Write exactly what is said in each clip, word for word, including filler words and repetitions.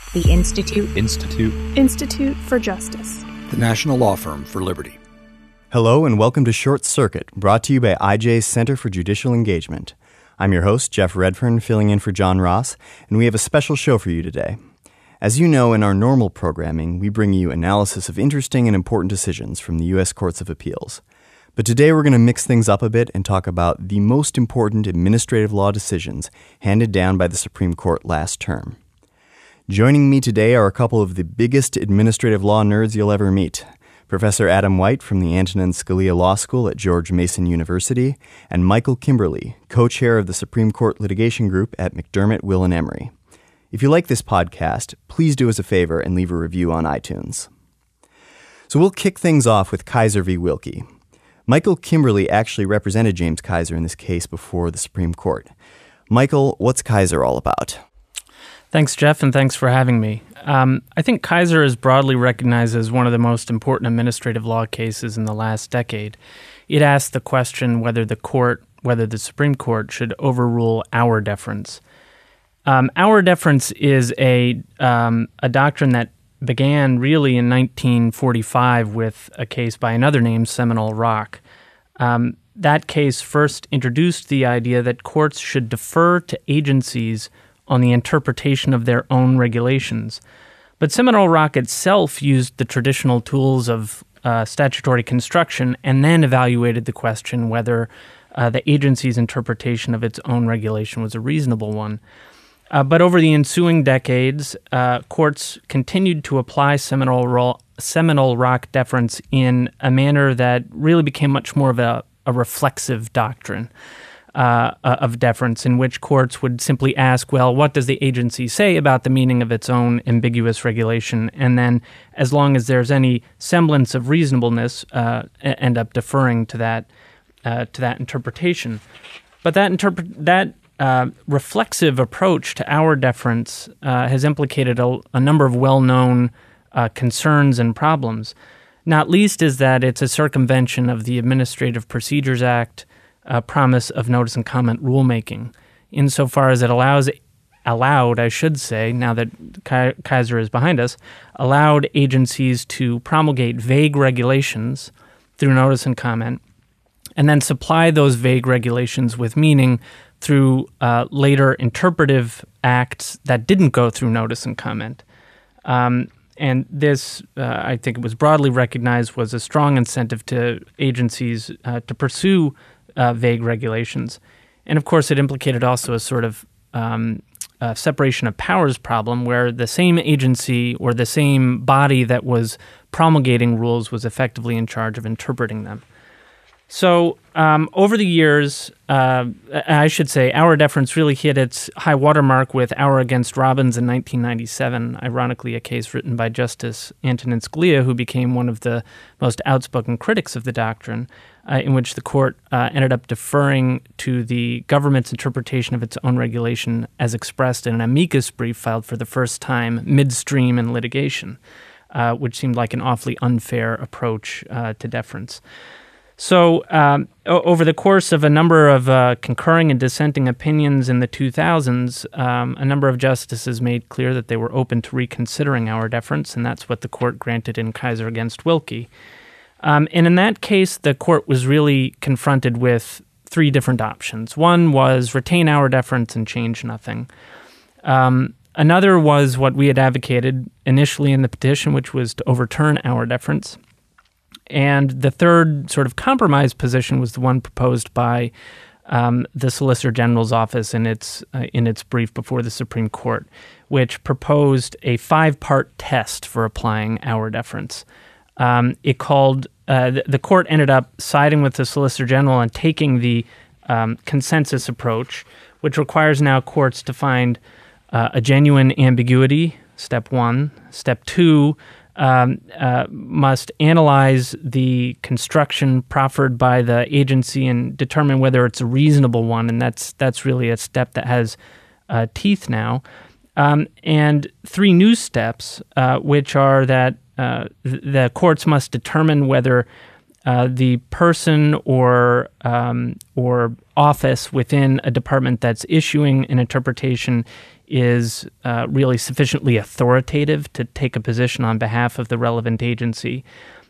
The Institute. Institute. Institute for Justice. The National Law Firm for Liberty. Hello and welcome to Short Circuit, brought to you by I J's Center for Judicial Engagement. I'm your host, Jeff Redfern, filling in for John Ross, and we have a special show for you today. As you know, in our normal programming, we bring you analysis of interesting and important decisions from the U S Courts of Appeals. But today we're going to mix things up a bit and talk about the most important administrative law decisions handed down by the Supreme Court last term. Joining me today are a couple of the biggest administrative law nerds you'll ever meet. Professor Adam White from the Antonin Scalia Law School at George Mason University, and Michael Kimberley, co-chair of the Supreme Court Litigation Group at McDermott, Will and Emery. If you like this podcast, please do us a favor and leave a review on iTunes. So we'll kick things off with Kisor v. Wilkie. Michael Kimberley actually represented James Kisor in this case before the Supreme Court. Michael, what's Kisor all about? Thanks, Jeff, and thanks for having me. Um, I think Kisor is broadly recognized as one of the most important administrative law cases in the last decade. It asked the question whether the court, whether the Supreme Court should overrule Auer deference. Um, Auer deference is a um, a doctrine that began really in nineteen forty-five with a case by another name, Seminole Rock. Um, that case first introduced the idea that courts should defer to agencies on the interpretation of their own regulations. But Seminole Rock itself used the traditional tools of uh, statutory construction and then evaluated the question whether uh, the agency's interpretation of its own regulation was a reasonable one. Uh, but over the ensuing decades, uh, courts continued to apply Seminole, Ro- Seminole Rock deference in a manner that really became much more of a, a reflexive doctrine. Uh, of deference, in which courts would simply ask, well, what does the agency say about the meaning of its own ambiguous regulation? And then, as long as there's any semblance of reasonableness, uh, end up deferring to that uh, to that interpretation. But that interpret that uh, reflexive approach to Auer deference uh, has implicated a, a number of well-known uh, concerns and problems. Not least is that it's a circumvention of the Administrative Procedures Act, Uh, promise of notice and comment rulemaking, insofar as it allows, allowed, I should say, now that Ki- Kisor is behind us, allowed agencies to promulgate vague regulations through notice and comment, and then supply those vague regulations with meaning through uh, later interpretive acts that didn't go through notice and comment. Um, and this, uh, I think it was broadly recognized, was a strong incentive to agencies uh, to pursue Uh, vague regulations. And of course, it implicated also a sort of um, uh, separation of powers problem where the same agency or the same body that was promulgating rules was effectively in charge of interpreting them. So um, over the years, uh, I should say, Auer deference really hit its high watermark with Auer against Robbins in nineteen ninety-seven, ironically a case written by Justice Antonin Scalia, who became one of the most outspoken critics of the doctrine, uh, in which the court uh, ended up deferring to the government's interpretation of its own regulation as expressed in an amicus brief filed for the first time midstream in litigation, uh, which seemed like an awfully unfair approach uh, to deference. So um, o- over the course of a number of uh, concurring and dissenting opinions in the two thousands, um, a number of justices made clear that they were open to reconsidering Auer deference, and that's what the court granted in Kisor against Wilkie. Um, and in that case, the court was really confronted with three different options. One was retain Auer deference and change nothing. Um, another was what we had advocated initially in the petition, which was to overturn Auer deference. And the third sort of compromise position was the one proposed by um, the Solicitor General's office in its uh, in its brief before the Supreme Court, which proposed a five-part test for applying Auer deference. Um, it called uh, the, the court ended up siding with the Solicitor General and taking the um, consensus approach, which requires now courts to find uh, a genuine ambiguity. Step one. Step two. Um, uh, must analyze the construction proffered by the agency and determine whether it's a reasonable one, and that's that's really a step that has uh, teeth now. Um, and three new steps, uh, which are that uh, th- the courts must determine whether uh, the person or um, or office within a department that's issuing an interpretation is uh, really sufficiently authoritative to take a position on behalf of the relevant agency.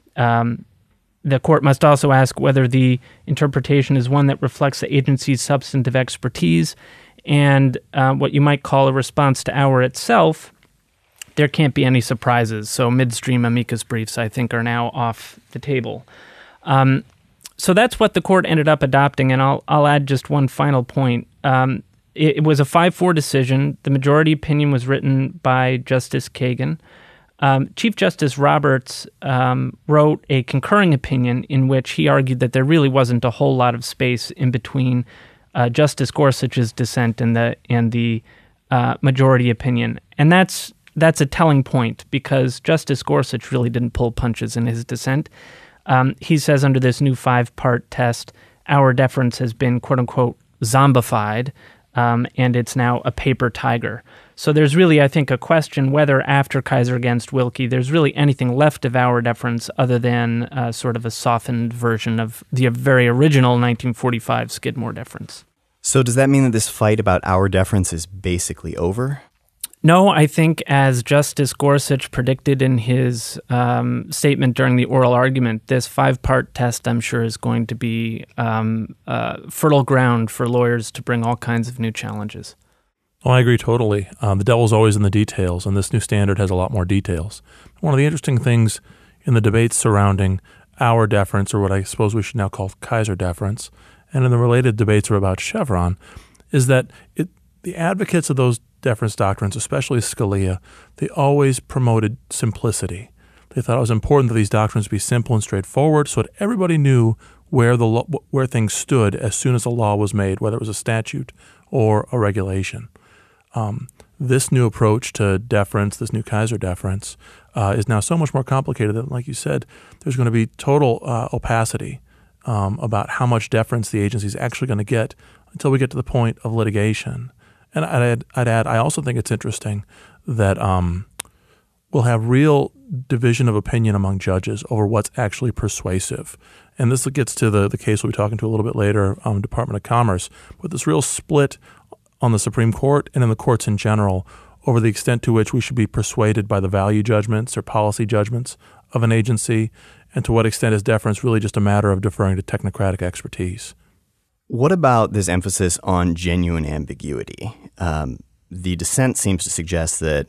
Um, the court must also ask whether the interpretation is one that reflects the agency's substantive expertise and uh, what you might call a response to Auer itself. There can't be any surprises. So midstream amicus briefs, I think, are now off the table. Um, so that's what the court ended up adopting, and I'll I'll add just one final point. Um, it, it was a five four decision. The majority opinion was written by Justice Kagan. Um, Chief Justice Roberts um, wrote a concurring opinion in which he argued that there really wasn't a whole lot of space in between uh, Justice Gorsuch's dissent and the and the uh, majority opinion, and that's that's a telling point because Justice Gorsuch really didn't pull punches in his dissent. Um, he says under this new five-part test, our deference has been quote unquote zombified, um, and it's now a paper tiger. So there's really, I think, a question whether after Kisor against Wilkie, there's really anything left of our deference other than uh, sort of a softened version of the very original nineteen forty-five Skidmore deference. So does that mean that this fight about our deference is basically over? No, I think as Justice Gorsuch predicted in his um, statement during the oral argument, this five-part test, I'm sure, is going to be um, uh, fertile ground for lawyers to bring all kinds of new challenges. Oh, I agree totally. Um, the devil's always in the details, and this new standard has a lot more details. One of the interesting things in the debates surrounding our deference, or what I suppose we should now call Kisor deference, and in the related debates about Chevron, is that it, the advocates of those deference doctrines, especially Scalia, they always promoted simplicity. They thought it was important that these doctrines be simple and straightforward so that everybody knew where the law, where things stood as soon as a law was made, whether it was a statute or a regulation. Um, this new approach to deference, this new Kisor deference, uh, is now so much more complicated that, like you said, there's going to be total uh, opacity um, about how much deference the agency is actually going to get until we get to the point of litigation. And I'd add, I'd add, I also think it's interesting that um, we'll have real division of opinion among judges over what's actually persuasive. And this gets to the, the case we'll be talking to a little bit later, um, Department of Commerce, but this real split on the Supreme Court and in the courts in general over the extent to which we should be persuaded by the value judgments or policy judgments of an agency, and to what extent is deference really just a matter of deferring to technocratic expertise. What about this emphasis on genuine ambiguity? Um, the dissent seems to suggest that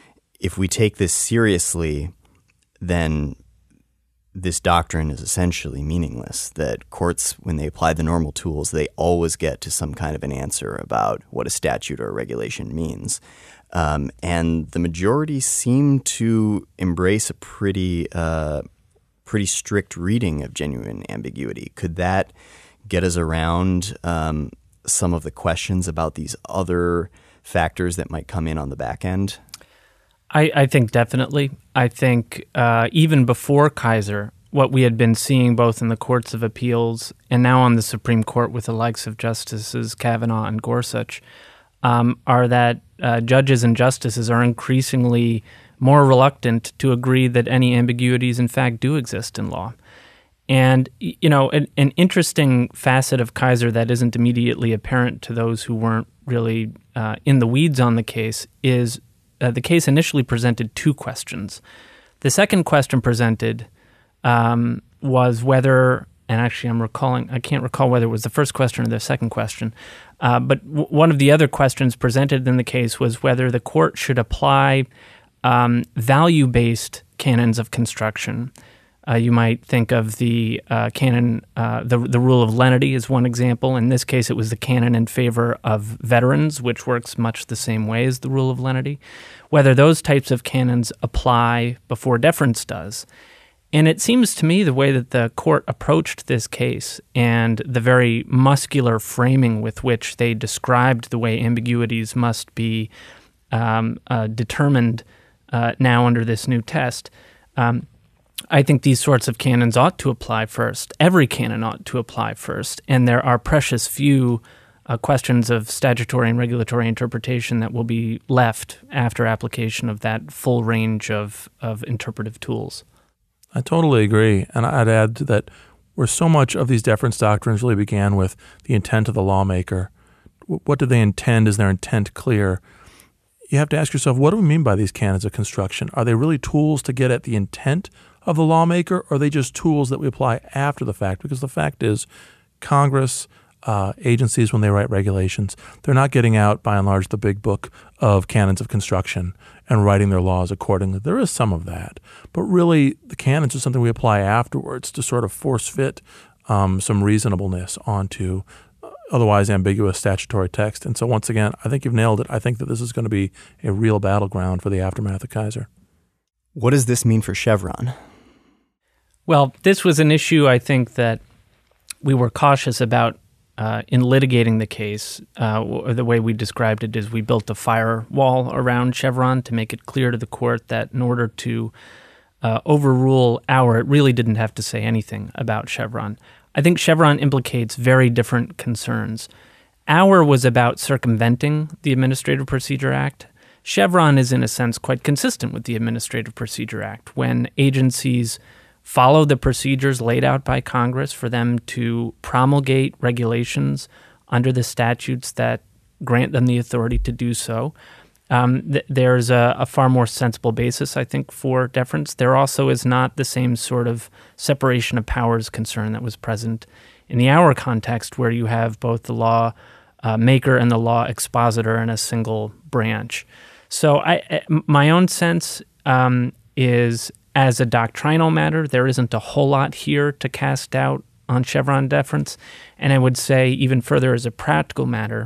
if we take this seriously, then this doctrine is essentially meaningless, that courts, when they apply the normal tools, they always get to some kind of an answer about what a statute or a regulation means. Um, and the majority seem to embrace a pretty, uh, pretty strict reading of genuine ambiguity. Could that get us around um, some of the questions about these other factors that might come in on the back end? I, I think definitely. I think uh, even before Kisor, what we had been seeing both in the courts of appeals and now on the Supreme Court with the likes of Justices Kavanaugh and Gorsuch um, are that uh, judges and justices are increasingly more reluctant to agree that any ambiguities in fact do exist in law. And, you know, an, an interesting facet of Kisor that isn't immediately apparent to those who weren't really uh, in the weeds on the case is uh, the case initially presented two questions. The second question presented um, was whether, and actually I'm recalling, I can't recall whether it was the first question or the second question, uh, but w- one of the other questions presented in the case was whether the court should apply um, value-based canons of construction. Uh, you might think of the uh, canon, uh, the the rule of lenity as one example. In this case, it was the canon in favor of veterans, which works much the same way as the rule of lenity. Whether those types of canons apply before deference does. And it seems to me the way that the court approached this case and the very muscular framing with which they described the way ambiguities must be um, uh, determined uh, now under this new test, um, I think these sorts of canons ought to apply first. Every canon ought to apply first. And there are precious few uh, questions of statutory and regulatory interpretation that will be left after application of that full range of, of interpretive tools. I totally agree. And I'd add that where so much of these deference doctrines really began with the intent of the lawmaker, what do they intend? Is their intent clear? you have to ask yourself, what do we mean by these canons of construction? Are they really tools to get at the intent of the lawmaker, or are they just tools that we apply after the fact? Because the fact is, Congress, uh, agencies, when they write regulations, they're not getting out, by and large, the big book of canons of construction and writing their laws accordingly. There is some of that. But really, the canons are something we apply afterwards to sort of force fit um, some reasonableness onto otherwise ambiguous statutory text. And so once again, I think you've nailed it. I think that this is going to be a real battleground for the aftermath of Kisor. What does this mean for Chevron? Well, this was an issue I think that we were cautious about uh, in litigating the case. Uh, the way we described it is we built a firewall around Chevron to make it clear to the court that in order to uh, overrule Auer, it really didn't have to say anything about Chevron. I think Chevron implicates very different concerns. Auer was about circumventing the Administrative Procedure Act. Chevron is, in a sense, quite consistent with the Administrative Procedure Act. When agencies follow the procedures laid out by Congress for them to promulgate regulations under the statutes that grant them the authority to do so, um, th- there's a, a far more sensible basis, I think, for deference. There also is not the same sort of separation of powers concern that was present in the Auer context, where you have both the law uh, maker and the law expositor in a single branch. So I, my own sense um, is, as a doctrinal matter, there isn't a whole lot here to cast doubt on Chevron deference. And I would say even further, as a practical matter,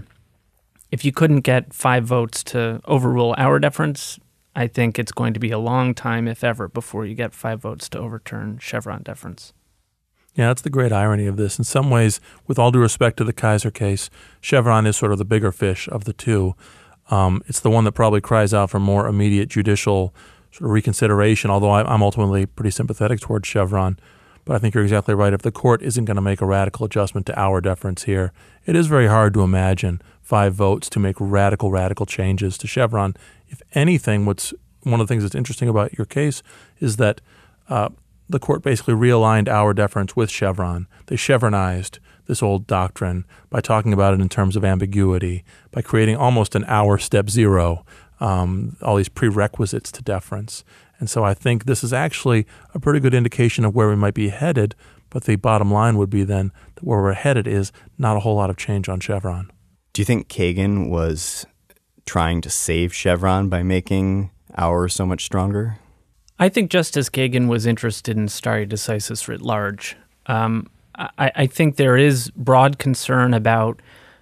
if you couldn't get five votes to overrule Auer deference, I think it's going to be a long time, if ever, before you get five votes to overturn Chevron deference. Yeah, that's the great irony of this. In some ways, with all due respect to the Kisor case, Chevron is sort of the bigger fish of the two. Um, it's the one that probably cries out for more immediate judicial sort of reconsideration, although I, I'm ultimately pretty sympathetic towards Chevron. But I think you're exactly right. If the court isn't going to make a radical adjustment to Auer deference here, it is very hard to imagine five votes to make radical, radical changes to Chevron. If anything, what's one of the things that's interesting about your case is that uh, the court basically realigned Auer deference with Chevron. They Chevronized this old doctrine by talking about it in terms of ambiguity, by creating almost an Auer step zero, um, all these prerequisites to deference. And so I think this is actually a pretty good indication of where we might be headed, but the bottom line would be then that where we're headed is not a whole lot of change on Chevron. Do you think Kagan was trying to save Chevron by making Auer so much stronger? I think Justice Kagan was interested in stare decisis writ large. Um, I, I think there is broad concern about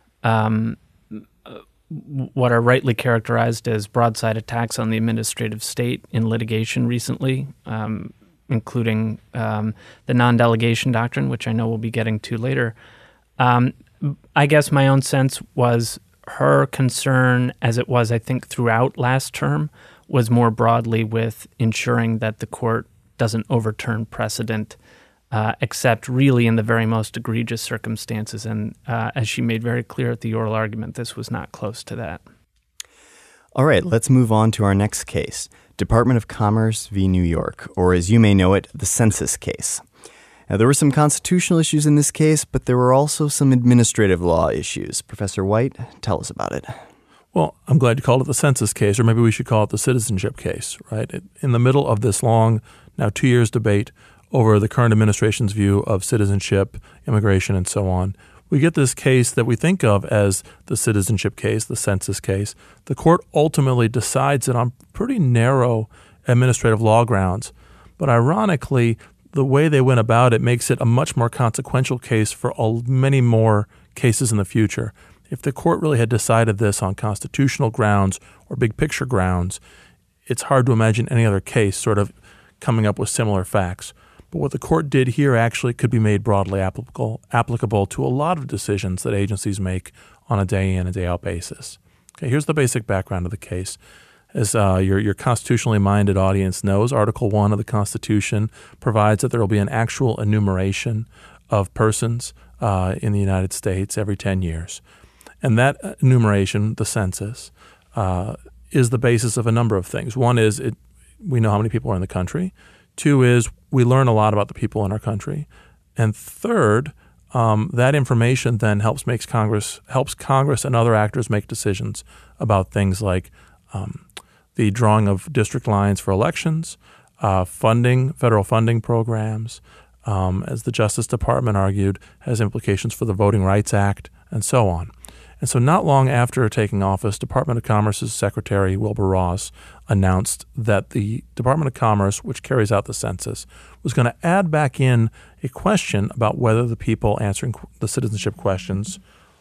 um, what are rightly characterized as broadside attacks on the administrative state in litigation recently, um, including um, the non-delegation doctrine, which I know we'll be getting to later. Um, I guess my own sense was her concern, as it was, I think, throughout last term, was more broadly with ensuring that the court doesn't overturn precedent, uh, except really in the very most egregious circumstances. And uh, as she made very clear at the oral argument, this was not close to that. All right, let's move on to our next case, Department of Commerce v. New York, or as you may know it, the census case. Now, there were some constitutional issues in this case, but there were also some administrative law issues. Professor White, tell us about it. Well, I'm glad you called it the census case, or maybe we should call it the citizenship case, right? In the middle of this long, now two years debate over the current administration's view of citizenship, immigration, and so on, we get this case that we think of as the citizenship case, the census case. The court ultimately decides it on pretty narrow administrative law grounds. But ironically, the way they went about it makes it a much more consequential case for all, many more cases in the future. If the court really had decided this on constitutional grounds or big picture grounds, it's hard to imagine any other case sort of coming up with similar facts. But what the court did here actually could be made broadly applicable, applicable to a lot of decisions that agencies make on a day in and day out basis. Okay, here's the basic background of the case. As uh, your, your constitutionally minded audience knows, Article one of the Constitution provides that there will be an actual enumeration of persons uh, in the United States every ten years. And that enumeration, the census, uh, is the basis of a number of things. One is it, we know how many people are in the country. Two is we learn a lot about the people in our country. And third, um, that information then helps makes Congress helps Congress and other actors make decisions about things like um, the drawing of district lines for elections, uh, funding, federal funding programs, um, as the Justice Department argued, has implications for the Voting Rights Act, and so on. And so not long after taking office, Department of Commerce's Secretary Wilbur Ross announced that the Department of Commerce, which carries out the census, was going to add back in a question about whether the people answering the citizenship questions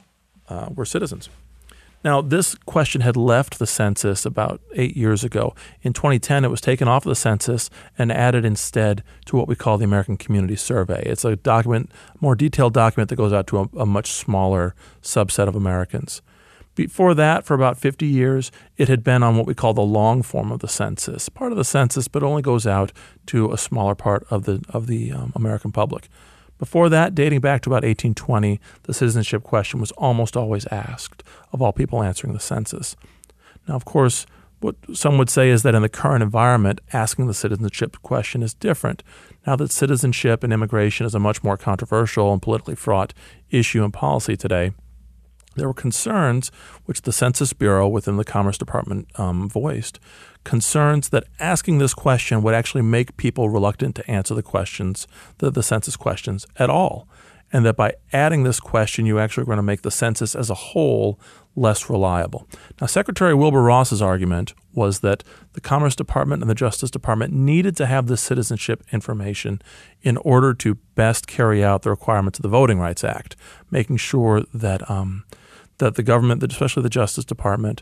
uh, were citizens. Now, this question had left the census about eight years ago. In twenty ten, it was taken off the census and added instead to what we call the American Community Survey. It's a document, more detailed document that goes out to a, a much smaller subset of Americans. Before that, for about fifty years, it had been on what we call the long form of the census, part of the census, but only goes out to a smaller part of the of the um, American public. Before that, dating back to about eighteen twenty, the citizenship question was almost always asked of all people answering the census. Now, of course, what some would say is that in the current environment, asking the citizenship question is different. Now that citizenship and immigration is a much more controversial and politically fraught issue and policy today, there were concerns, which the Census Bureau within the Commerce Department um, voiced, concerns that asking this question would actually make people reluctant to answer the questions, the, the census questions at all, and that by adding this question, you actually are going to make the census as a whole less reliable. Now, Secretary Wilbur Ross's argument was that the Commerce Department and the Justice Department needed to have this citizenship information in order to best carry out the requirements of the Voting Rights Act, making sure that um, that the government, especially the Justice Department,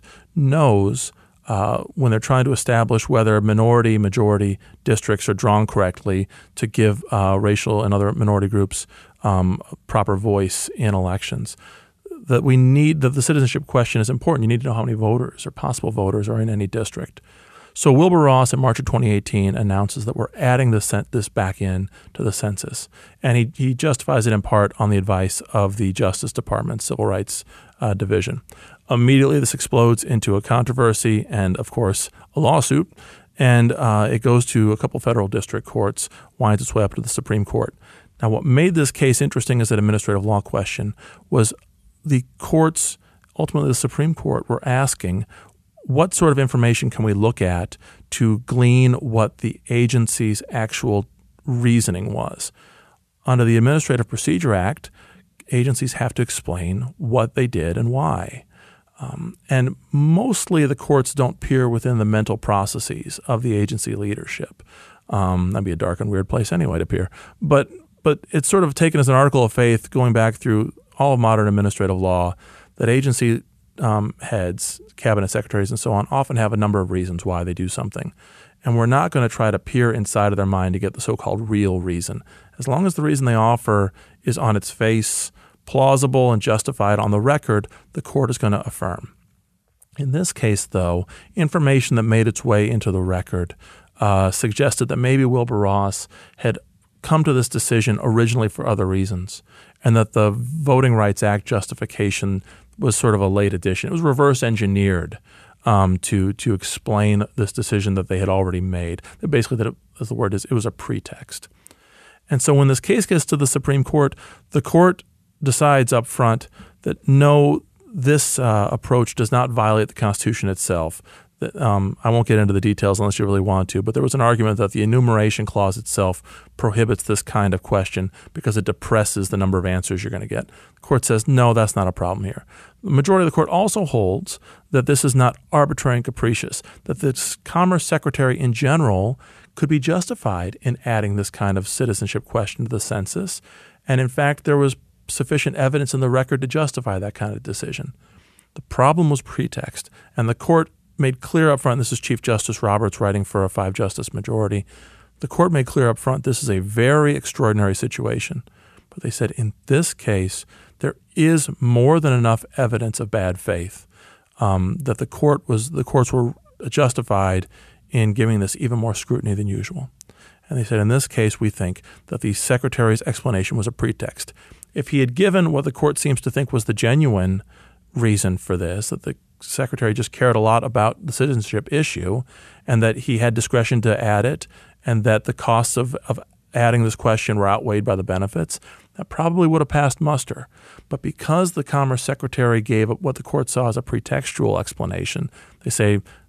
knows uh, when they're trying to establish whether minority, majority districts are drawn correctly to give uh, racial and other minority groups um, proper voice in elections. That we need that the citizenship question is important. You need to know how many voters or possible voters are in any district. So Wilbur Ross in March of twenty eighteen announces that we're adding this this back in to the census, and he he justifies it in part on the advice of the Justice Department Civil Rights uh, Division. Immediately, this explodes into a controversy and, of course, a lawsuit, and uh, it goes to a couple federal district courts, winds its way up to the Supreme Court. Now, what made this case interesting as an administrative law question was the courts, ultimately the Supreme Court, were asking, what sort of information can we look at to glean what the agency's actual reasoning was? Under the Administrative Procedure Act, agencies have to explain what they did and why. Um, and mostly the courts don't peer within the mental processes of the agency leadership. Um, that'd be a dark and weird place anyway to peer. But but it's sort of taken as an article of faith going back through all of modern administrative law that agency um, heads, cabinet secretaries, and so on often have a number of reasons why they do something. And we're not going to try to peer inside of their mind to get the so-called real reason. As long as the reason they offer is on its face plausible and justified on the record, the court is going to affirm. In this case, though, information that made its way into the record uh, suggested that maybe Wilbur Ross had come to this decision originally for other reasons, and that the Voting Rights Act justification was sort of a late addition. It was reverse engineered um, to to explain this decision that they had already made. That basically, that it, as the word is, it was a pretext. And so when this case gets to the Supreme Court, the court decides up front that no, this uh, approach does not violate the Constitution itself. That, um, I won't get into the details unless you really want to, but there was an argument that the enumeration clause itself prohibits this kind of question because it depresses the number of answers you're going to get. The court says, no, that's not a problem here. The majority of the court also holds that this is not arbitrary and capricious, that the Commerce Secretary in general could be justified in adding this kind of citizenship question to the census. And in fact, there was sufficient evidence in the record to justify that kind of decision. The problem was pretext, and the court made clear up front, this is Chief Justice Roberts writing for a five-justice majority, the court made clear up front this is a very extraordinary situation. But they said in this case, there is more than enough evidence of bad faith um, that the court was the courts were justified in giving this even more scrutiny than usual. And they said in this case, we think that the Secretary's explanation was a pretext. If he had given what the court seems to think was the genuine reason for this, that the Secretary just cared a lot about the citizenship issue and that he had discretion to add it and that the costs of, of adding this question were outweighed by the benefits, that probably would have passed muster. But because the Commerce Secretary gave what the court saw as a pretextual explanation, they say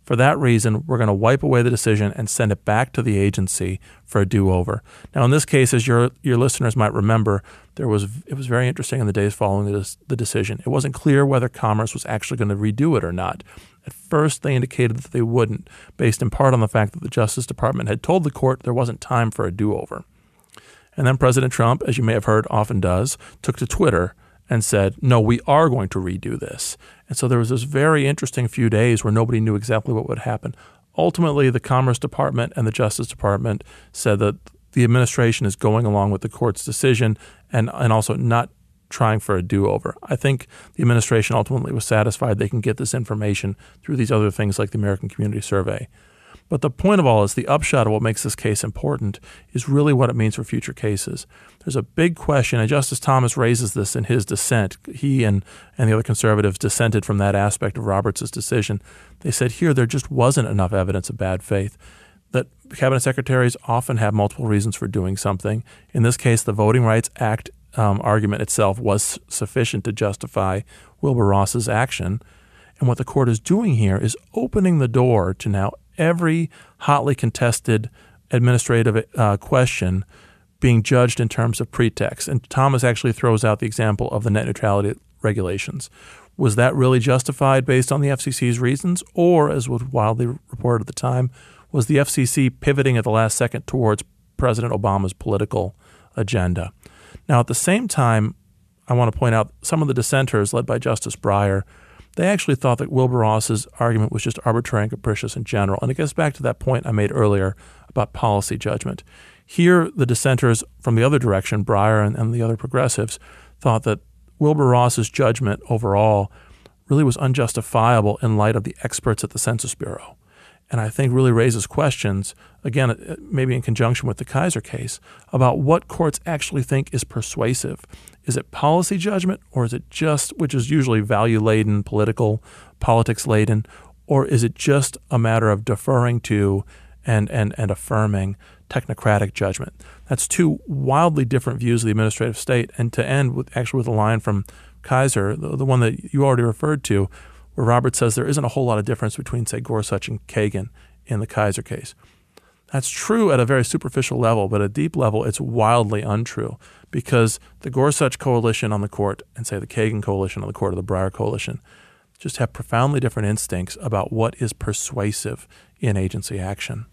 For that reason, we're going to wipe away the decision and send it back to the agency for a do-over. Now, in this case, as your your listeners might remember, there was it was very interesting in the days following the, the decision. It wasn't clear whether Commerce was actually going to redo it or not. At first, they indicated that they wouldn't, based in part on the fact that the Justice Department had told the court there wasn't time for a do-over. And then President Trump, as you may have heard often does, took to Twitter and said, no, we are going to redo this. And so there was this very interesting few days where nobody knew exactly what would happen. Ultimately, the Commerce Department and the Justice Department said that the administration is going along with the court's decision and, and also not trying for a do-over. I think the administration ultimately was satisfied they can get this information through these other things like the American Community Survey. But the point of all is the upshot of what makes this case important is really what it means for future cases. There's a big question, and Justice Thomas raises this in his dissent. He and, and the other conservatives dissented from that aspect of Roberts' decision. They said here there just wasn't enough evidence of bad faith, that cabinet secretaries often have multiple reasons for doing something. In this case, the Voting Rights Act um, argument itself was sufficient to justify Wilbur Ross's action. And what the court is doing here is opening the door to now every hotly contested administrative uh, question being judged in terms of pretext. And Thomas actually throws out the example of the net neutrality regulations. Was that really justified based on the F C C's reasons? Or, as was widely reported at the time, was the F C C pivoting at the last second towards President Obama's political agenda? Now, at the same time, I want to point out some of the dissenters, led by Justice Breyer, they actually thought that Wilbur Ross's argument was just arbitrary and capricious in general. And it gets back to that point I made earlier about policy judgment. Here, the dissenters from the other direction, Breyer and, and the other progressives, thought that Wilbur Ross's judgment overall really was unjustifiable in light of the experts at the Census Bureau. And I think really raises questions, again, maybe in conjunction with the Kaiser case, about what courts actually think is persuasive. Is it policy judgment, or is it just, which is usually value-laden, political, politics-laden, or is it just a matter of deferring to and, and, and affirming technocratic judgment? That's two wildly different views of the administrative state. And to end with actually with a line from Kaiser, the, the one that you already referred to, where Roberts says there isn't a whole lot of difference between, say, Gorsuch and Kagan in the Kaiser case. That's true at a very superficial level, but at a deep level, it's wildly untrue because the Gorsuch coalition on the court and, say, the Kagan coalition on the court or the Breyer coalition just have profoundly different instincts about what is persuasive in agency action.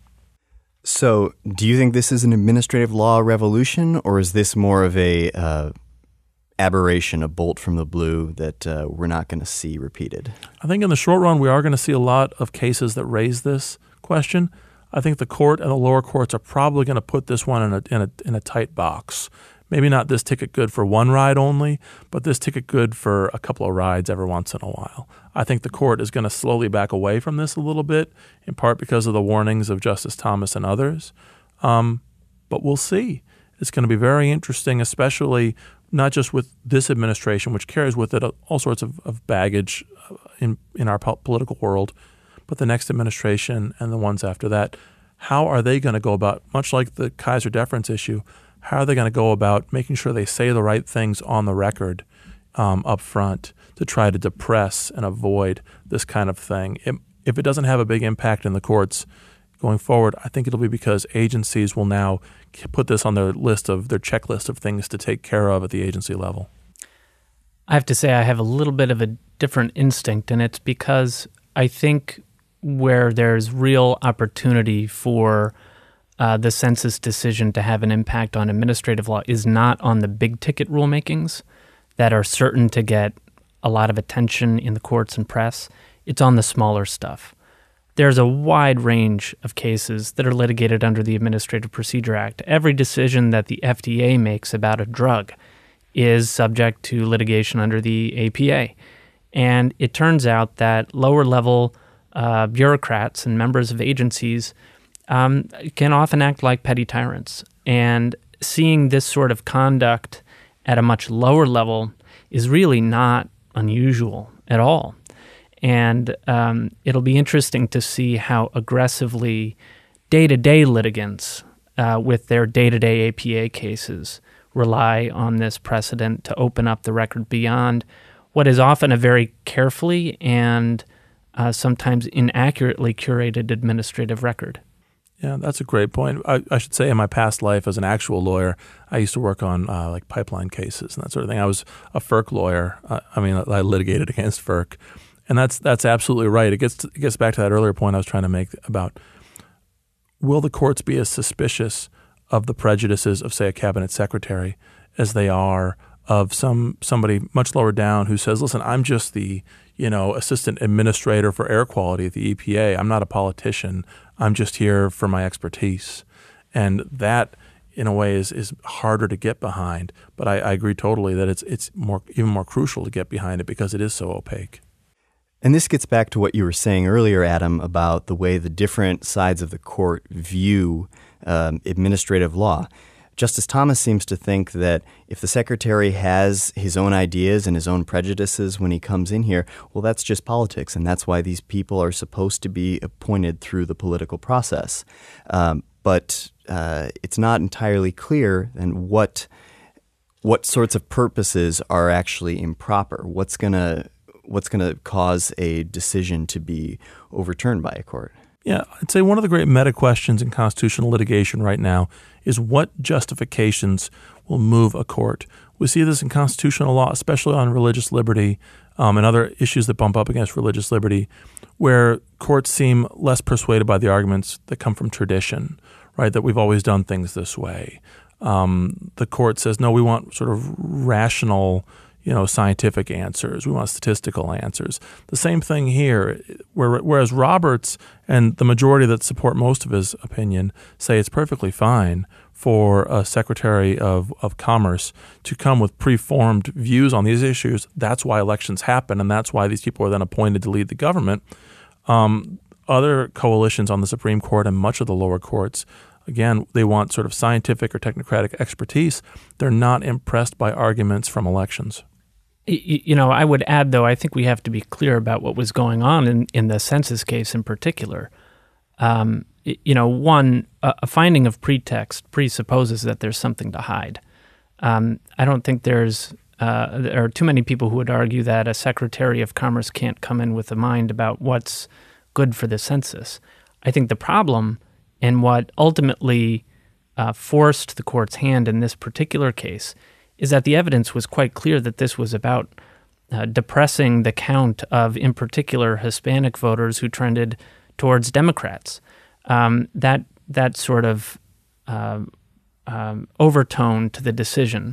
So do you think this is an administrative law revolution, or is this more of a uh, aberration, a bolt from the blue that uh, we're not going to see repeated? I think in the short run, we are going to see a lot of cases that raise this question. I think the court and the lower courts are probably going to put this one in a, in a in a tight box. Maybe not this ticket good for one ride only, but this ticket good for a couple of rides every once in a while. I think the court is going to slowly back away from this a little bit, in part because of the warnings of Justice Thomas and others. Um, but we'll see. It's going to be very interesting, especially not just with this administration, which carries with it all sorts of, of baggage in, in our po- political world, but the next administration and the ones after that. How are they going to go about, much like the Kaiser deference issue, how are they going to go about making sure they say the right things on the record um, up front to try to depress and avoid this kind of thing? It, if it doesn't have a big impact in the courts going forward, I think it'll be because agencies will now put this on their list of their checklist of things to take care of at the agency level. I have to say I have a little bit of a different instinct, and it's because I think where there's real opportunity for uh, the census decision to have an impact on administrative law is not on the big-ticket rulemakings that are certain to get a lot of attention in the courts and press. It's on the smaller stuff. There's a wide range of cases that are litigated under the Administrative Procedure Act. Every decision that the F D A makes about a drug is subject to litigation under the A P A. And it turns out that lower-level uh, bureaucrats and members of agencies um, can often act like petty tyrants. And seeing this sort of conduct at a much lower level is really not unusual at all. And um, it'll be interesting to see how aggressively day-to-day litigants uh, with their day-to-day A P A cases rely on this precedent to open up the record beyond what is often a very carefully and uh, sometimes inaccurately curated administrative record. Yeah, that's a great point. I, I should say in my past life as an actual lawyer, I used to work on uh, like pipeline cases and that sort of thing. I was a FERC lawyer. Uh, I mean, I litigated against FERC. And that's that's absolutely right. It gets to, it gets back to that earlier point I was trying to make about will the courts be as suspicious of the prejudices of, say, a cabinet secretary as they are of some somebody much lower down who says, listen, I'm just the, you know, assistant administrator for air quality at the E P A. I'm not a politician. I'm just here for my expertise. And that, in a way, is is harder to get behind. But I, I agree totally that it's it's more even more crucial to get behind it because it is so opaque. And this gets back to what you were saying earlier, Adam, about the way the different sides of the court view um, administrative law. Justice Thomas seems to think that if the secretary has his own ideas and his own prejudices when he comes in here, well, that's just politics, and that's why these people are supposed to be appointed through the political process. Um, but uh, it's not entirely clear then what what sorts of purposes are actually improper. What's gonna what's gonna cause a decision to be overturned by a court? Yeah, I'd say one of the great meta questions in constitutional litigation right now is what justifications will move a court. We see this in constitutional law, especially on religious liberty um, and other issues that bump up against religious liberty, where courts seem less persuaded by the arguments that come from tradition, right, that we've always done things this way. Um, the court says, no, we want sort of rational, you know, scientific answers. We want statistical answers. The same thing here, where, whereas Roberts and the majority that support most of his opinion say it's perfectly fine for a Secretary of, of Commerce to come with preformed views on these issues. That's why elections happen, and that's why these people are then appointed to lead the government. Um, other coalitions on the Supreme Court and much of the lower courts, again, they want sort of scientific or technocratic expertise. They're not impressed by arguments from elections. You know, I would add, though, I think we have to be clear about what was going on in, in the census case in particular. Um, you know, one, a, a finding of pretext presupposes that there's something to hide. Um, I don't think there's uh, there are too many people who would argue that a Secretary of Commerce can't come in with a mind about what's good for the census. I think the problem and what ultimately uh, forced the court's hand in this particular case is that the evidence was quite clear that this was about uh, depressing the count of, in particular, Hispanic voters who trended towards Democrats. Um, that that sort of uh, um, overtone to the decision,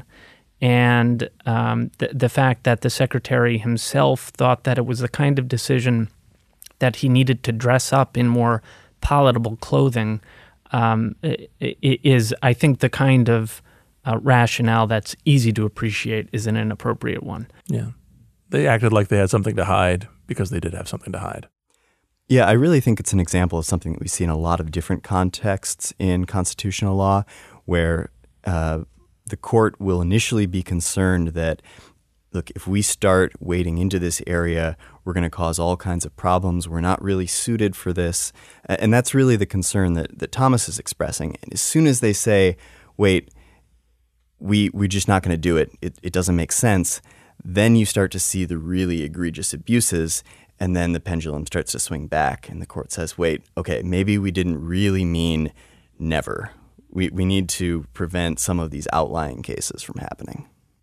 and um, the, the fact that the secretary himself thought that it was the kind of decision that he needed to dress up in more palatable clothing um, is, I think, the kind of Uh, rationale that's easy to appreciate is an inappropriate one. Yeah. They acted like they had something to hide because they did have something to hide. Yeah, I really think it's an example of something that we see in a lot of different contexts in constitutional law where uh, the court will initially be concerned that, look, if we start wading into this area, we're going to cause all kinds of problems. We're not really suited for this. And that's really the concern that, that Thomas is expressing. And as soon as they say, wait, we, we're just not going to do it. it, it doesn't make sense, then you start to see the really egregious abuses, and then the pendulum starts to swing back, and the court says, wait, okay, maybe we didn't really mean never. We, we need to prevent some of these outlying cases from happening.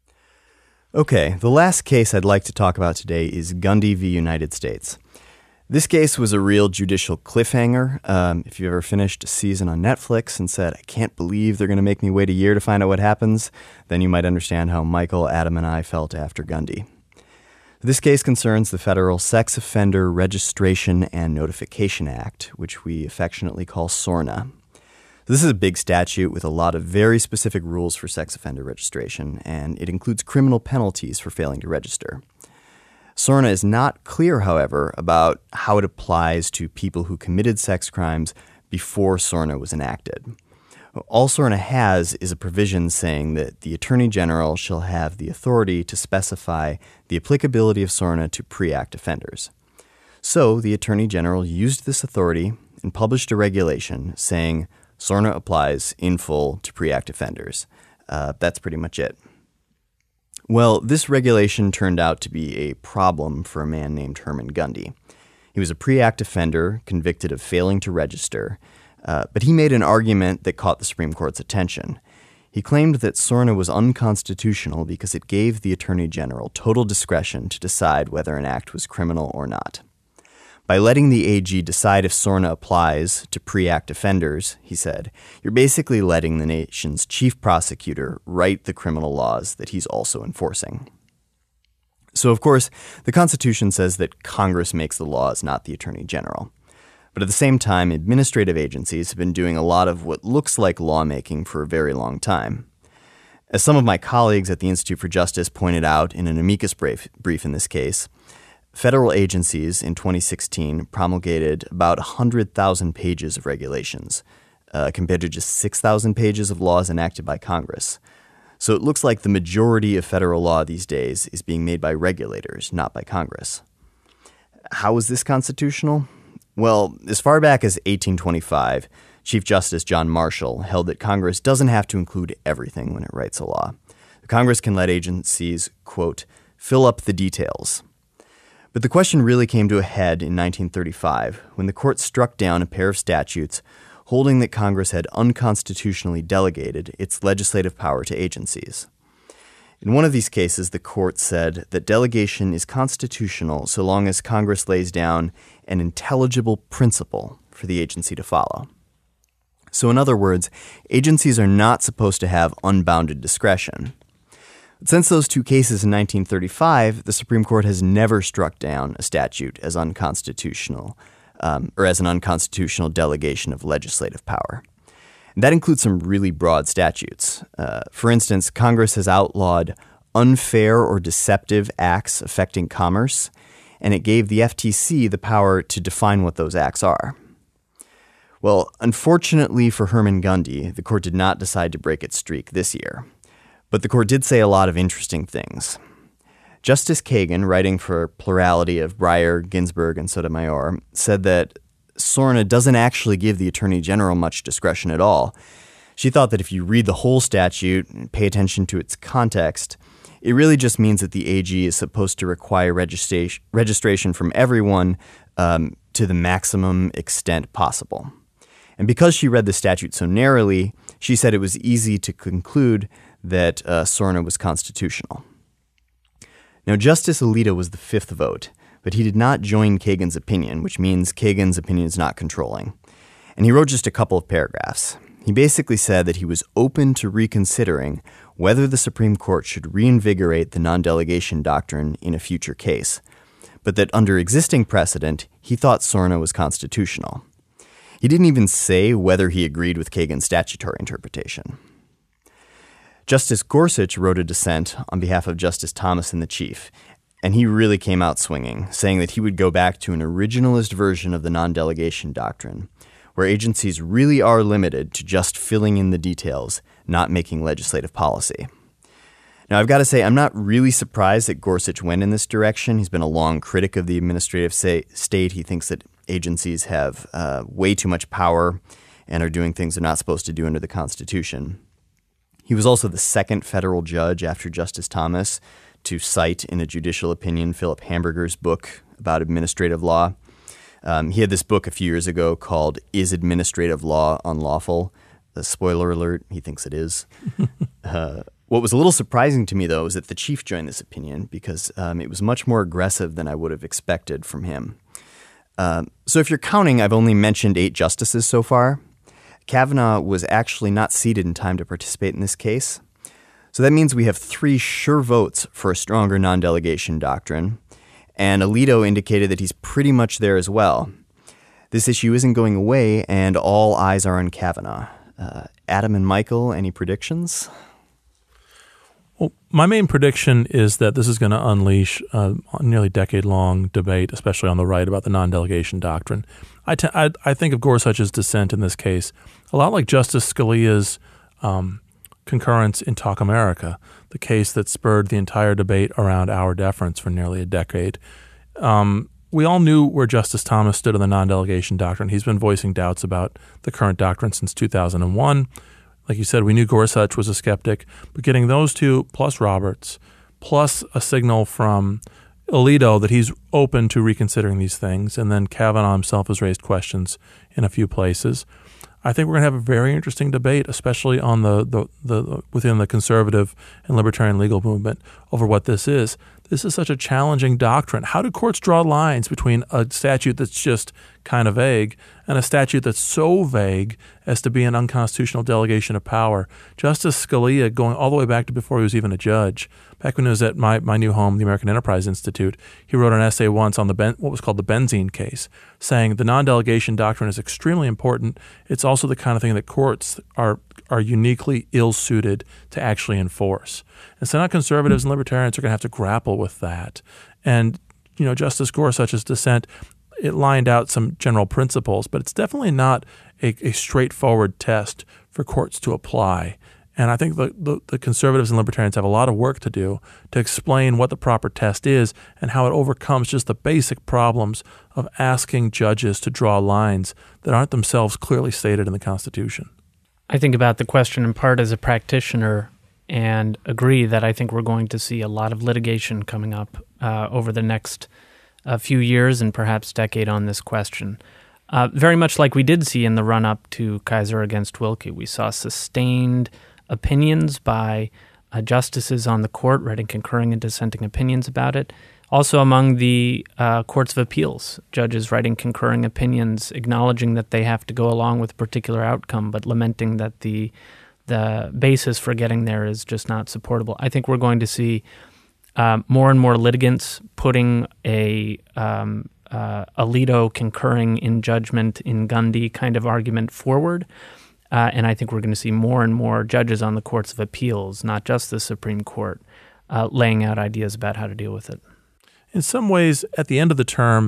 Okay, the last case I'd like to talk about today is Gundy v. United States. This case was a real judicial cliffhanger. Um, if you've ever finished a season on Netflix and said, I can't believe they're going to make me wait a year to find out what happens, then you might understand how Michael, Adam, and I felt after Gundy. This case concerns the Federal Sex Offender Registration and Notification Act, which we affectionately call SORNA. This is a big statute with a lot of very specific rules for sex offender registration, and it includes criminal penalties for failing to register. SORNA is not clear, however, about how it applies to people who committed sex crimes before SORNA was enacted. All SORNA has is a provision saying that the Attorney General shall have the authority to specify the applicability of SORNA to pre-act offenders. So the Attorney General used this authority and published a regulation saying SORNA applies in full to pre-act offenders. Uh, that's pretty much it. Well, this regulation turned out to be a problem for a man named Herman Gundy. He was a pre-act offender convicted of failing to register, uh, but he made an argument that caught the Supreme Court's attention. He claimed that SORNA was unconstitutional because it gave the Attorney General total discretion to decide whether an act was criminal or not. By letting the A G decide if SORNA applies to pre-act offenders, he said, you're basically letting the nation's chief prosecutor write the criminal laws that he's also enforcing. So, of course, the Constitution says that Congress makes the laws, not the Attorney General. But at the same time, administrative agencies have been doing a lot of what looks like lawmaking for a very long time. As some of my colleagues at the Institute for Justice pointed out in an amicus brief, brief in this case, federal agencies in twenty sixteen promulgated about one hundred thousand pages of regulations, uh, compared to just six thousand pages of laws enacted by Congress. So it looks like the majority of federal law these days is being made by regulators, not by Congress. How is this constitutional? Well, as far back as eighteen twenty-five, Chief Justice John Marshall held that Congress doesn't have to include everything when it writes a law. Congress can let agencies, quote, fill up the details. But the question really came to a head in nineteen thirty-five when the court struck down a pair of statutes holding that Congress had unconstitutionally delegated its legislative power to agencies. In one of these cases, the court said that delegation is constitutional so long as Congress lays down an intelligible principle for the agency to follow. So in other words, agencies are not supposed to have unbounded discretion. But since those two cases in nineteen thirty-five, the Supreme Court has never struck down a statute as unconstitutional, um, or as an unconstitutional delegation of legislative power. And that includes some really broad statutes. Uh, for instance, Congress has outlawed unfair or deceptive acts affecting commerce, and it gave the F T C the power to define what those acts are. Well, unfortunately for Herman Gundy, the court did not decide to break its streak this year. But the court did say a lot of interesting things. Justice Kagan, writing for a plurality of Breyer, Ginsburg, and Sotomayor, said that SORNA doesn't actually give the Attorney General much discretion at all. She thought that if you read the whole statute and pay attention to its context, it really just means that the A G is supposed to require registra- registration from everyone um, to the maximum extent possible. And because she read the statute so narrowly, she said it was easy to conclude that uh, SORNA was constitutional. Now, Justice Alito was the fifth vote, but he did not join Kagan's opinion, which means Kagan's opinion is not controlling. And he wrote just a couple of paragraphs. He basically said that he was open to reconsidering whether the Supreme Court should reinvigorate the non-delegation doctrine in a future case, but that under existing precedent, he thought SORNA was constitutional. He didn't even say whether he agreed with Kagan's statutory interpretation. Justice Gorsuch wrote a dissent on behalf of Justice Thomas and the Chief, and he really came out swinging, saying that he would go back to an originalist version of the non-delegation doctrine, where agencies really are limited to just filling in the details, not making legislative policy. Now, I've got to say, I'm not really surprised that Gorsuch went in this direction. He's been a long critic of the administrative say, state. He thinks that agencies have uh, way too much power and are doing things they're not supposed to do under the Constitution. He was also the second federal judge after Justice Thomas to cite in a judicial opinion Philip Hamburger's book about administrative law. Um, he had this book a few years ago called Is Administrative Law Unlawful? Uh, spoiler alert, he thinks it is. uh, what was a little surprising to me, though, is that the Chief joined this opinion because um, it was much more aggressive than I would have expected from him. Uh, so if you're counting, I've only mentioned eight justices so far. Kavanaugh was actually not seated in time to participate in this case. So that means we have three sure votes for a stronger non-delegation doctrine, and Alito indicated that he's pretty much there as well. This issue isn't going away, and all eyes are on Kavanaugh. Uh, Adam and Michael, any predictions? Well, my main prediction is that this is going to unleash a nearly decade-long debate, especially on the right, about the non-delegation doctrine. I, t- I, I think of Gorsuch's dissent in this case a lot like Justice Scalia's um, concurrence in Talk America, the case that spurred the entire debate around our deference for nearly a decade. Um, we all knew where Justice Thomas stood on the non-delegation doctrine. He's been voicing doubts about the current doctrine since two thousand one. Like you said, we knew Gorsuch was a skeptic, but getting those two plus Roberts, plus a signal from Alito that he's open to reconsidering these things, and then Kavanaugh himself has raised questions in a few places. I think we're going to have a very interesting debate, especially on the, the, the within the conservative and libertarian legal movement over what this is. This is such a challenging doctrine. How do courts draw lines between a statute that's just kind of vague and a statute that's so vague as to be an unconstitutional delegation of power? Justice Scalia, going all the way back to before he was even a judge, back when he was at my, my new home, the American Enterprise Institute, he wrote an essay once on the ben, what was called the benzene case, saying the non-delegation doctrine is extremely important. It's also the kind of thing that courts are are uniquely ill-suited to actually enforce. And so now conservatives and libertarians are going to have to grapple with that. And, you know, Justice Gorsuch's dissent, it lined out some general principles, but it's definitely not a, a straightforward test for courts to apply. And I think the, the, the conservatives and libertarians have a lot of work to do to explain what the proper test is and how it overcomes just the basic problems of asking judges to draw lines that aren't themselves clearly stated in the Constitution. I think about the question in part as a practitioner and agree that I think we're going to see a lot of litigation coming up uh, over the next uh, few years and perhaps decade on this question. Uh, very much like we did see in the run-up to Kisor against Wilkie. We saw sustained opinions by uh, justices on the court, writing concurring and dissenting opinions about it. Also among the uh, courts of appeals, judges writing concurring opinions, acknowledging that they have to go along with a particular outcome, but lamenting that the the basis for getting there is just not supportable. I think we're going to see uh, more and more litigants putting a um, uh, Alito concurring in judgment in Gundy kind of argument forward. Uh, and I think we're going to see more and more judges on the courts of appeals, not just the Supreme Court, uh, laying out ideas about how to deal with it. In some ways, at the end of the term,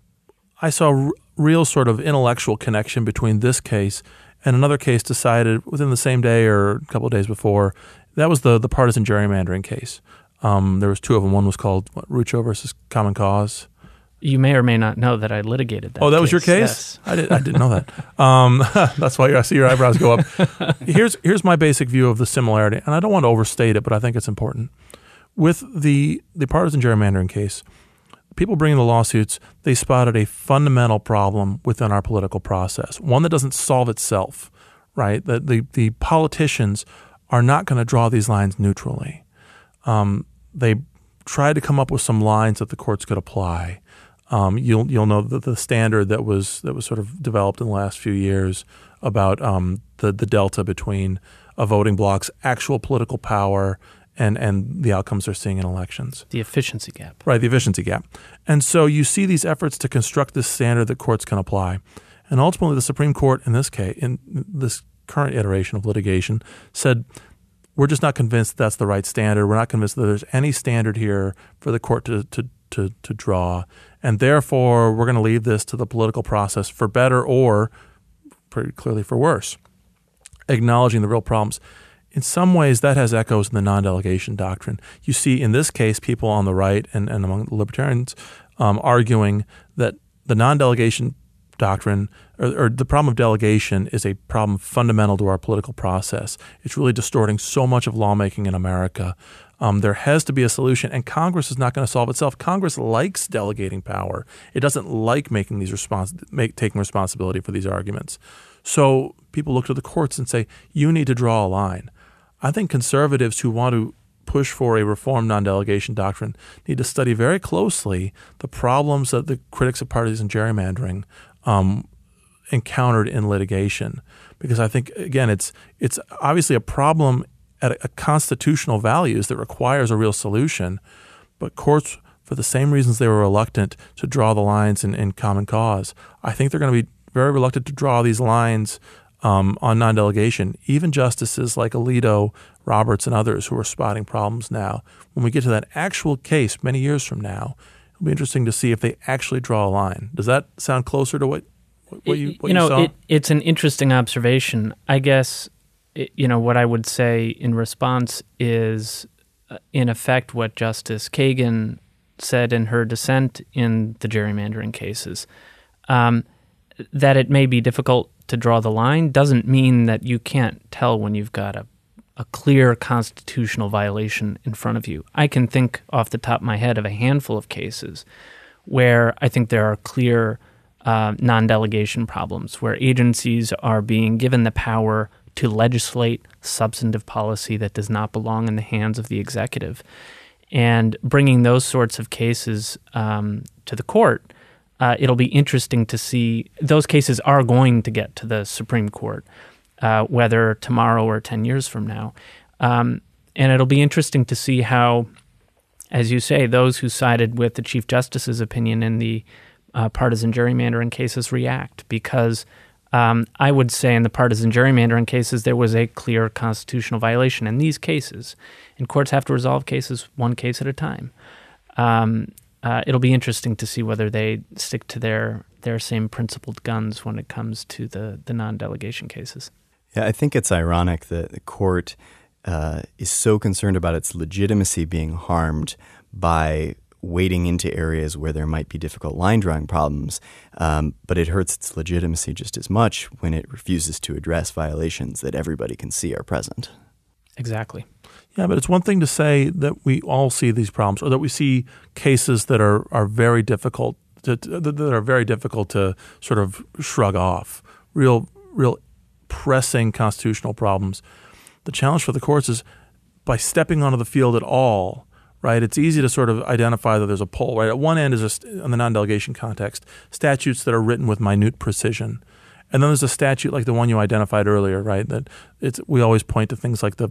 I saw a r- real sort of intellectual connection between this case and another case decided within the same day or a couple of days before. That was the the partisan gerrymandering case. Um, there was two of them. One was called what, Rucho versus Common Cause. You may or may not know that I litigated that. Oh, that case. was your case? Yes. I, did, I didn't know that. Um, that's why I see your eyebrows go up. Here's here's my basic view of the similarity, and I don't want to overstate it, but I think it's important. With the, the partisan gerrymandering case, people bringing the lawsuits, they spotted a fundamental problem within our political process, one that doesn't solve itself, right? That the, the politicians are not going to draw these lines neutrally. Um, they tried to come up with some lines that the courts could apply. Um, you'll you'll know that the standard that was that was sort of developed in the last few years about um, the the delta between a voting bloc's actual political power and and the outcomes they're seeing in elections. The efficiency gap. Right, the efficiency gap. And so you see these efforts to construct this standard that courts can apply. And ultimately the Supreme Court in this case, in this current iteration of litigation, said we're just not convinced that that's the right standard. We're not convinced that there's any standard here for the court to to to, to draw. And therefore we're going to leave this to the political process for better or pretty clearly for worse, acknowledging the real problems. In some ways, that has echoes in the non-delegation doctrine. You see, in this case, people on the right and, and among the libertarians um, arguing that the non-delegation doctrine or, or the problem of delegation is a problem fundamental to our political process. It's really distorting so much of lawmaking in America. Um, there has to be a solution, and Congress is not going to solve itself. Congress likes delegating power. It doesn't like making these respons- make, taking responsibility for these arguments. So people look to the courts and say, you need to draw a line. I think conservatives who want to push for a reformed non-delegation doctrine need to study very closely the problems that the critics of partisan gerrymandering um, encountered in litigation. Because I think, again, it's it's obviously a problem at a, a constitutional values that requires a real solution. But courts, for the same reasons they were reluctant to draw the lines in, in Common Cause, I think they're going to be very reluctant to draw these lines Um, on non-delegation, even justices like Alito, Roberts, and others who are spotting problems now. When we get to that actual case many years from now, it'll be interesting to see if they actually draw a line. Does that sound closer to what, what you what you know? You saw? It, it's an interesting observation. I guess it, you know what I would say in response is, uh, in effect, what Justice Kagan said in her dissent in the gerrymandering cases. Um, that it may be difficult to draw the line doesn't mean that you can't tell when you've got a a clear constitutional violation in front of you. I can think off the top of my head of a handful of cases where I think there are clear uh, non-delegation problems, where agencies are being given the power to legislate substantive policy that does not belong in the hands of the executive. And bringing those sorts of cases um, to the court, uh, it'll be interesting to see. Those cases are going to get to the Supreme Court, uh, whether tomorrow or ten years from now. Um, and it'll be interesting to see how, as you say, those who sided with the Chief Justice's opinion in the uh, partisan gerrymandering cases react, because um, I would say in the partisan gerrymandering cases there was a clear constitutional violation in these cases, and courts have to resolve cases one case at a time. Um, uh, it'll be interesting to see whether they stick to their their same principled guns when it comes to the, the non-delegation cases. Yeah, I think it's ironic that the court uh, is so concerned about its legitimacy being harmed by wading into areas where there might be difficult line drawing problems, um, but it hurts its legitimacy just as much when it refuses to address violations that everybody can see are present. Exactly. Yeah, but it's one thing to say that we all see these problems, or that we see cases that are, are very difficult to, to, that are very difficult to sort of shrug off. Real, real pressing constitutional problems. The challenge for the courts is by stepping onto the field at all. Right, it's easy to sort of identify that there's a pull. Right, at one end is a, in the non-delegation context, statutes that are written with minute precision, and then there's a statute like the one you identified earlier. Right, that it's we always point to things like the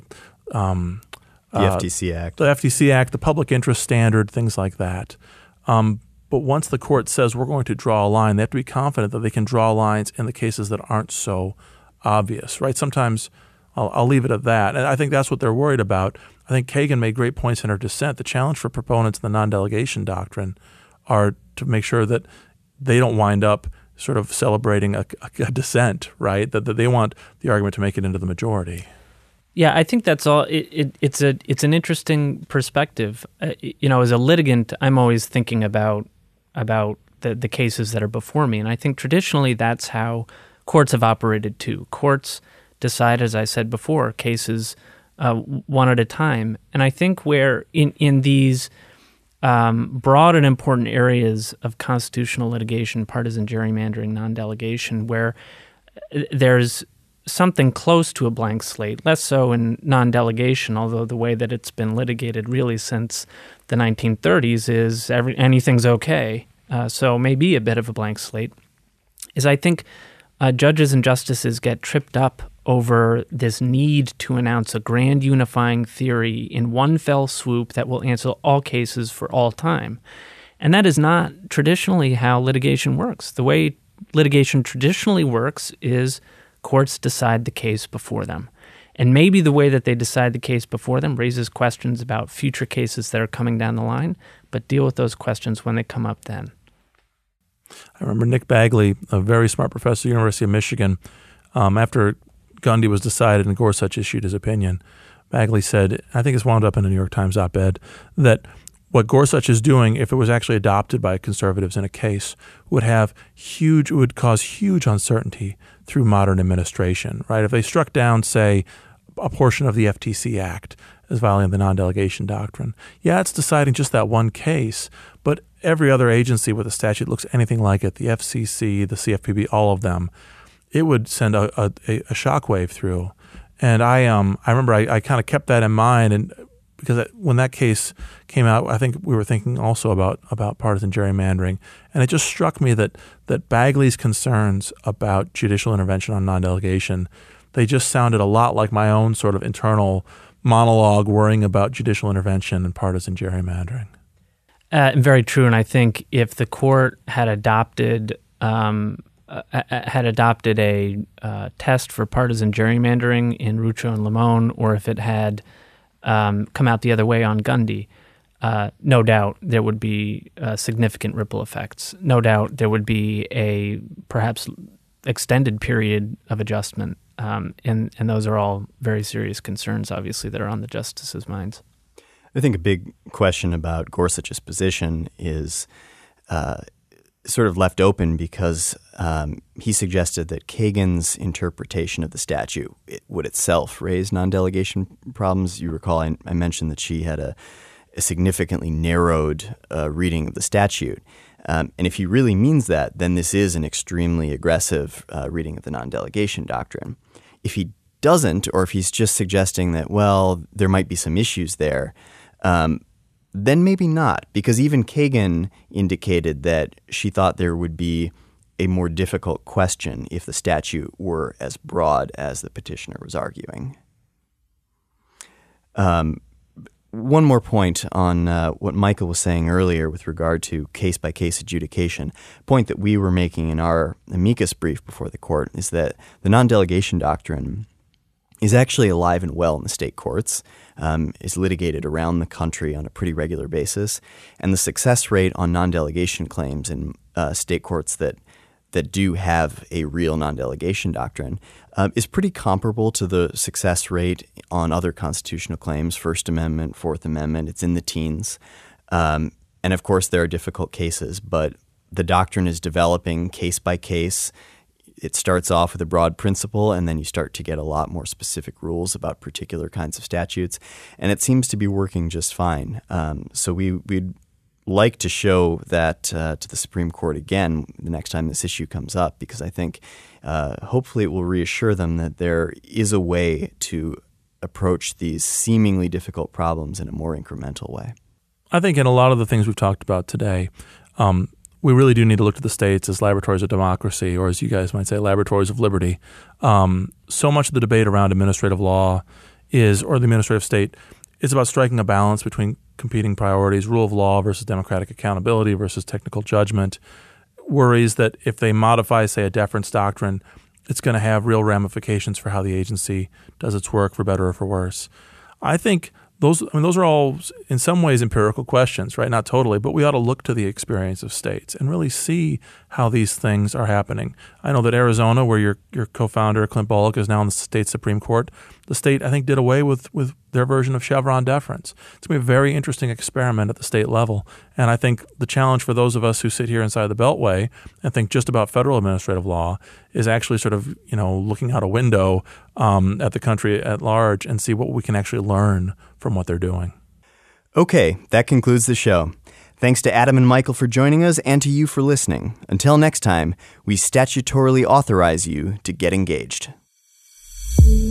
um, the uh, F T C Act, the F T C Act, the Public Interest Standard, things like that. Um, but once the court says we're going to draw a line, they have to be confident that they can draw lines in the cases that aren't so obvious. Right, sometimes I'll, I'll leave it at that, and I think that's what they're worried about. I think Kagan made great points in her dissent. The challenge for proponents of the non-delegation doctrine are to make sure that they don't wind up sort of celebrating a, a, a dissent, right? That, that they want the argument to make it into the majority. Yeah, I think that's all. It, it, it's a it's an interesting perspective. Uh, you know, as a litigant, I'm always thinking about about the, the cases that are before me, and I think traditionally that's how courts have operated too. Courts decide, as I said before, cases Uh, one at a time. And I think where in, in these um, broad and important areas of constitutional litigation, partisan gerrymandering, non-delegation, where there's something close to a blank slate, less so in non-delegation, although the way that it's been litigated really since the nineteen thirties is every, anything's okay, uh, so maybe a bit of a blank slate, is I think uh, judges and justices get tripped up over this need to announce a grand unifying theory in one fell swoop that will answer all cases for all time. And that is not traditionally how litigation works. The way litigation traditionally works is courts decide the case before them. And maybe the way that they decide the case before them raises questions about future cases that are coming down the line, but deal with those questions when they come up then. I remember Nick Bagley, a very smart professor at the University of Michigan, um, after Gundy was decided and Gorsuch issued his opinion, Bagley said, I think it's wound up in a New York Times op-ed, that what Gorsuch is doing, if it was actually adopted by conservatives in a case, would have huge, would cause huge uncertainty through modern administration, right? If they struck down, say, a portion of the F T C Act as violating the non-delegation doctrine, yeah, it's deciding just that one case, but every other agency with a statute looks anything like it, the F C C, the C F P B, all of them, it would send a, a, a shockwave through. And I um I remember I, I kind of kept that in mind, and because when that case came out, I think we were thinking also about, about partisan gerrymandering. And it just struck me that that Bagley's concerns about judicial intervention on non-delegation, they just sounded a lot like my own sort of internal monologue worrying about judicial intervention and partisan gerrymandering. Uh, very true. And I think if the court had adopted um, Uh, had adopted a uh, test for partisan gerrymandering in Rucho and Limon, or if it had um, come out the other way on Gundy, uh, no doubt there would be uh, significant ripple effects. No doubt there would be a perhaps extended period of adjustment, um, and, and those are all very serious concerns, obviously, that are on the justices' minds. I think a big question about Gorsuch's position is uh, sort of left open because um, he suggested that Kagan's interpretation of the statute it would itself raise non-delegation problems. You recall I, I mentioned that she had a, a significantly narrowed uh, reading of the statute. Um, and if he really means that, then this is an extremely aggressive uh, reading of the non-delegation doctrine. If he doesn't, or if he's just suggesting that, well, there might be some issues there, um, then maybe not, because even Kagan indicated that she thought there would be a more difficult question if the statute were as broad as the petitioner was arguing. Um, one more point on uh, what Michael was saying earlier with regard to case-by-case adjudication. A point that we were making in our amicus brief before the court is that the non-delegation doctrine is actually alive and well in the state courts, um, is litigated around the country on a pretty regular basis, and the success rate on non-delegation claims in uh, state courts that that do have a real non-delegation doctrine uh, is pretty comparable to the success rate on other constitutional claims, First Amendment, Fourth Amendment. It's in the teens. Um, and of course, there are difficult cases, but the doctrine is developing case by case. It starts off with a broad principle, and then you start to get a lot more specific rules about particular kinds of statutes, and it seems to be working just fine. Um, so we, we'd like to show that uh, to the Supreme Court again the next time this issue comes up, because I think uh, hopefully it will reassure them that there is a way to approach these seemingly difficult problems in a more incremental way. I think in a lot of the things we've talked about today, um, we really do need to look to the states as laboratories of democracy, or as you guys might say, laboratories of liberty. Um, so much of the debate around administrative law is, or the administrative state, is about striking a balance between competing priorities, rule of law versus democratic accountability versus technical judgment, worries that if they modify, say, a deference doctrine, it's going to have real ramifications for how the agency does its work, for better or for worse. I think those, I mean, those are all in some ways empirical questions, right? Not totally, but we ought to look to the experience of states and really see how these things are happening. I know that Arizona, where your your co-founder Clint Bolick is now in the state Supreme Court, the state I think did away with with their version of Chevron deference. It's going to be a very interesting experiment at the state level, and I think the challenge for those of us who sit here inside the Beltway and think just about federal administrative law is actually sort of, you know, looking out a window um, at the country at large and see what we can actually learn from what they're doing. Okay, that concludes the show. Thanks to Adam and Michael for joining us, and to you for listening. Until next time, we statutorily authorize you to get engaged.